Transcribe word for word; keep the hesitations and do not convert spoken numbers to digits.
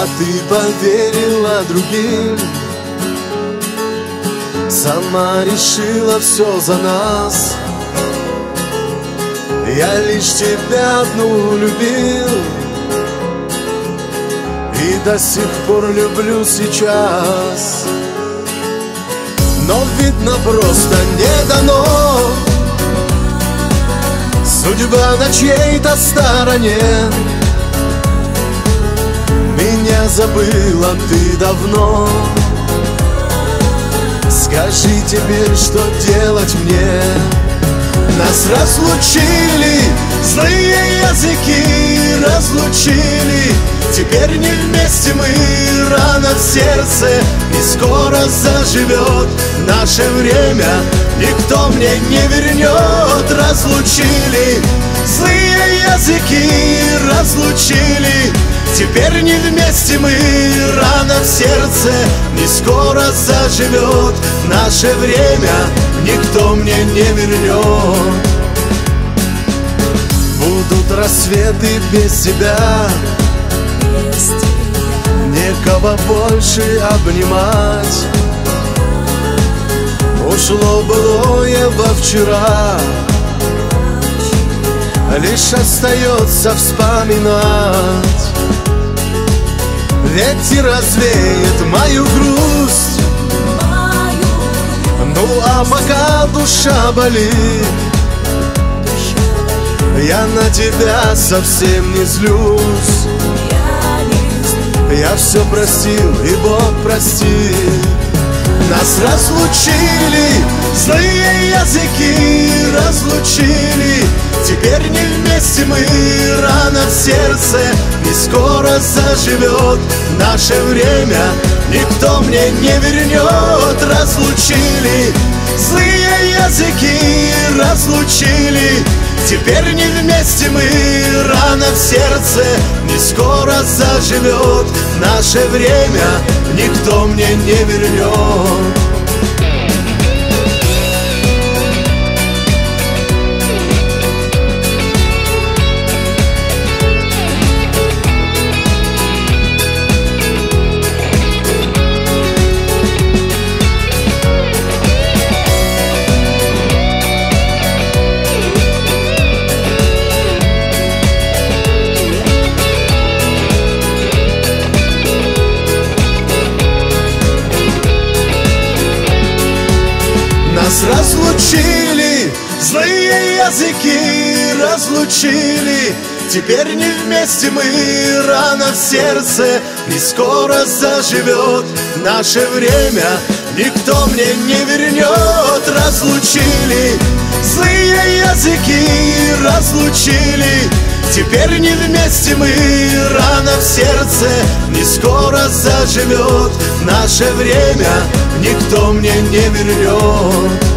ты поверила другим, сама решила все за нас. Я лишь тебя одну любил и до сих пор люблю сейчас. Но видно просто не дано, судьба на чьей-то стороне. Меня забыла ты давно, скажи теперь, что делать мне? Нас разлучили злые языки, разлучили. Теперь не вместе мы, рана в сердце не скоро заживет. Наше время никто мне не вернет. Разлучили злые языки, разлучили. Теперь не вместе мы, рана в сердце не скоро заживет. Наше время никто мне не вернет. Будут рассветы без тебя, некого больше обнимать. Ушло былое во вчера, лишь остается вспоминать. Ветер развеет мою грусть, ну а пока душа болит, я на тебя совсем не злюсь. Я все простил, и Бог простит. Нас разлучили злые языки, разлучили. Теперь не вместе мы, рана в сердце не скоро заживет. Наше время никто мне не вернет. Разлучили злые языки, разлучили. Теперь не вместе мы, рана в сердце не скоро заживет. Наше время никто мне не вернет. Нас разлучили злые языки, разлучили. Теперь не вместе мы, рана в сердце не скоро заживет. Наше время никто мне не вернет. Разлучили злые языки, разлучили. Теперь не вместе мы, рана в сердце не скоро заживет. Наше время никто мне не вернет.